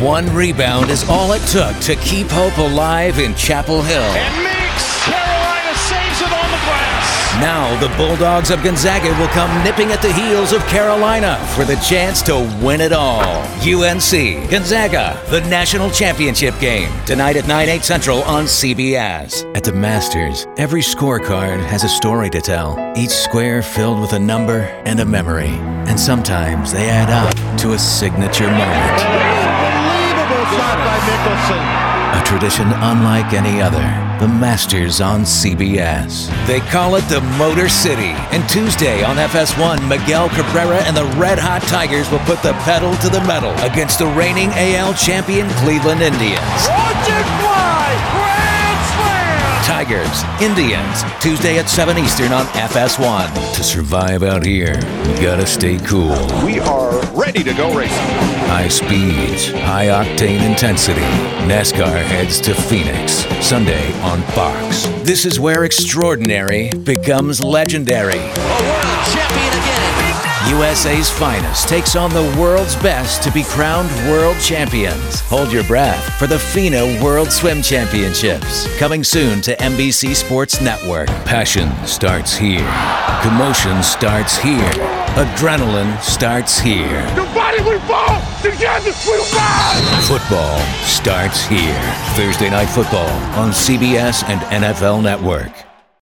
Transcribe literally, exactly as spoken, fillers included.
One rebound is all it took to keep hope alive in Chapel Hill. And Meeks, Carolina saves it on the glass. Now the Bulldogs of Gonzaga will come nipping at the heels of Carolina for the chance to win it all. U N C, Gonzaga, the national championship game. Tonight at nine, eight Central on C B S. At the Masters, every scorecard has a story to tell. Each square filled with a number and a memory. And sometimes they add up to a signature moment. Unbelievable shot by Mickelson. A tradition unlike any other. The Masters on C B S. They call it the Motor City. And Tuesday on F S one, Miguel Cabrera and the Red Hot Tigers will put the pedal to the metal against the reigning A L champion Cleveland Indians. Watch it fly! Grand slam! Tigers, Indians, Tuesday at seven Eastern on F S one. To survive out here, you gotta stay cool. We are ready to go racing. High speeds, high octane intensity. NASCAR heads to Phoenix, Sunday on Fox. This is where extraordinary becomes legendary. A world champion again. U S A's finest takes on the world's best to be crowned world champions. Hold your breath for the FINA World Swim Championships. Coming soon to N B C Sports Network. Passion starts here. Commotion starts here. Adrenaline starts here. The body will fall! Together we'll rise! Football starts here. Thursday Night Football on C B S and N F L Network.